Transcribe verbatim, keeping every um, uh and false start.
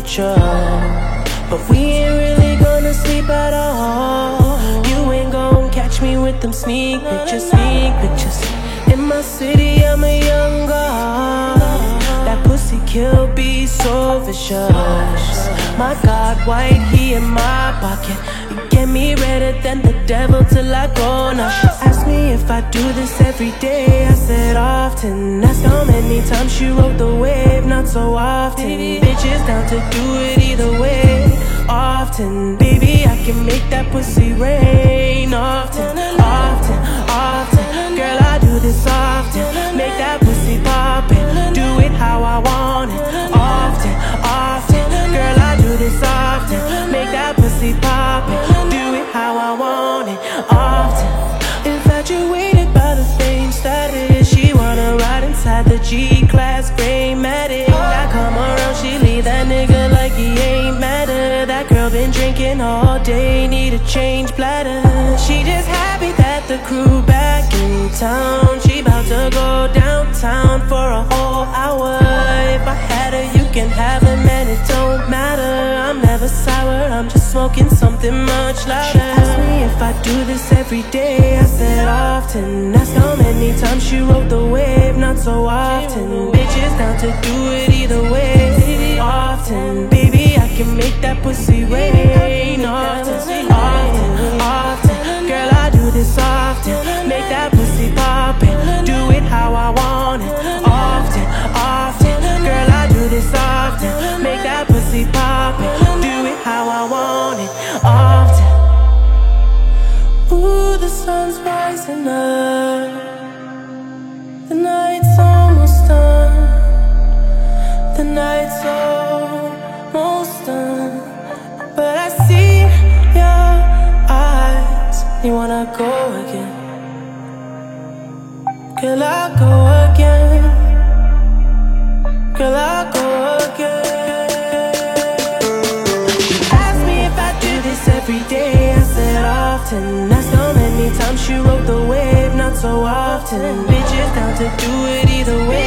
temperature, but we ain't really gonna sleep at all. You ain't gon' catch me with them sneak pictures, sneak pictures. In my city, I'm a young god. That pussy kill be so vicious. My God, white, he in my pocket. You get me redder than the devil till I go. Now she asked me if I do this every day. I said often. Asked how many times she rode the wave. Not so often. Bitches down to do it either way. Often, baby, I can make that pussy rain. Often, often, often. Girl, I do this often. Make that pussy poppin'. Do it how I want it. Often, often. Girl, I do this often. Make that pussy poppin'. Do it how I want it. Often. Infatuated by the fame status. She wanna ride inside the G-Class Greymatic. I come around, she leave that nigga like he ain't matter. That girl been drinking all day, need a change bladder. She just happy that the crew back in town. She bout to go downtown for a whole hour. If I had her, you can have her, man, it don't matter. I'm never sour, I'm just smoking something much louder. She asked me if I do this every day. I said often. Asked how many times she rode the wave. Not so often. Bitches down to do it either way. Often, baby, I can make that pussy rain. Often, often, often. Girl, I do this often. Make that pussy poppin'. Do it how I want it. Often, often. Girl, I do this often. Make that pussy poppin'. Do it how I want it. Often. Ooh, the sun's rising up. The night's almost done. The night's almost done. But I see your eyes. You wanna go again? Girl, I'll go again. Girl, I'll go again. You asked me if I do this every day. I said often. Asked how many times she rode the wave. Not so often. Bitches down to do it either way.